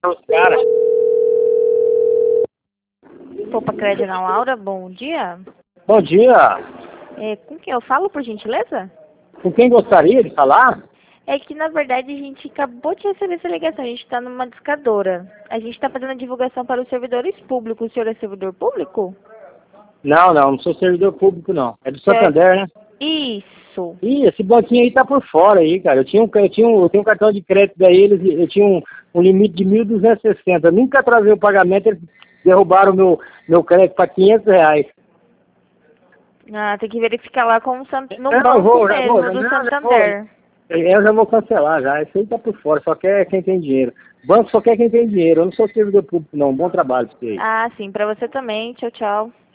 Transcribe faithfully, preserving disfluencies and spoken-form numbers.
Os caras. Poupa Crédito na Laura, bom dia. Bom dia. É, com quem eu falo, por gentileza? Com quem gostaria de falar? É que, na verdade, a gente acabou de receber essa ligação. A gente está numa discadora. A gente está fazendo a divulgação para os servidores públicos. O senhor é servidor público? Não, não, não sou servidor público, não. É do É, Santander, né? isso. Ih, esse banquinho aí tá por fora aí, cara. Eu tinha um, eu tinha um, eu tenho um cartão de crédito daí, eles, eu tinha um, um limite de mil duzentos e sessenta. Eu nunca atrasei o pagamento, eles derrubaram o meu, meu crédito para quinhentos reais. Ah, tem que verificar lá com o Sant... no Eu não banco vou, já vou, mesmo, já, do não, já vou. Santander. Eu já vou cancelar já. Isso aí tá por fora, só quer quem tem dinheiro. Banco só quer quem tem dinheiro. Eu não sou servidor público, não. Bom trabalho pra você aí. Ah, sim, para você também. Tchau, tchau.